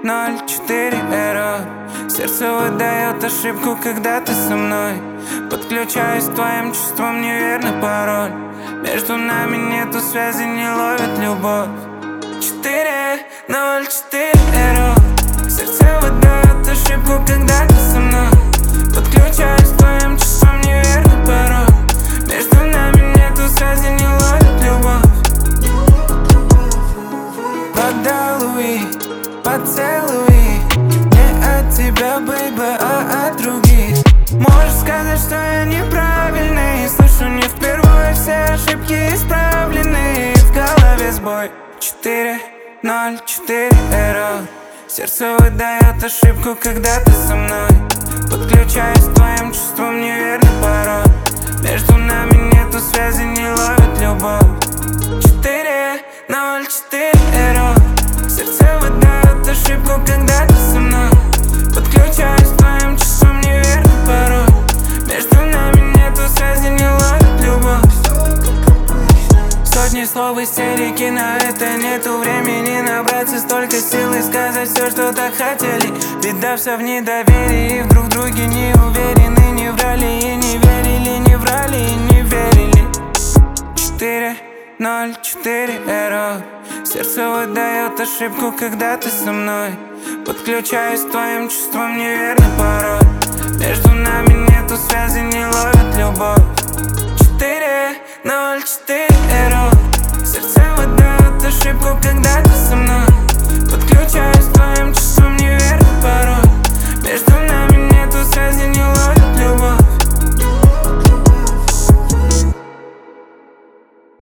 04 эррор. Сердце выдает ошибку, когда ты со мной. Подключаюсь к твоим чувствам, неверный пароль. Между нами нету связи, не ловит любовь. 404 эррор. Сердце выдает ошибку, когда ты со мной. Подключаюсь к твоим чувствам, неверный пароль. Между нами нету связи, не ловит любовь. Поцелуй, поцелуй. Не от тебя, бэйбэ, а от других. Можешь сказать, что я неправильный. Слышу не впервые, все ошибки исправлены. В голове сбой. 404 эррор. Сердце выдает ошибку, когда ты со мной. Подключаюсь к твоим чувствам, неверный пароль. Между нами нету связи, не ловит любовь. 404 эррор. Сердце выдает ошибку, когда ты со мной. Подключаюсь к твоим чувствам, неверный пароль. Между нами нету связи, не ловит любовь. Сотни слов истерики, на это нету времени. Набраться столько сил и сказать все, что так хотели. Беда вся в недоверии, в друг друге не уверены. Не врали и не верили, не врали и не верили. 404 эррор. Сердце выдает ошибку, когда ты со мной. Подключаюсь к твоим чувствам, неверный пароль. Между нами нету связи, не ловит любовь. 404 эррор. Сердце выдает ошибку, когда ты со мной. Подключаюсь к твоим чувствам, неверный пароль.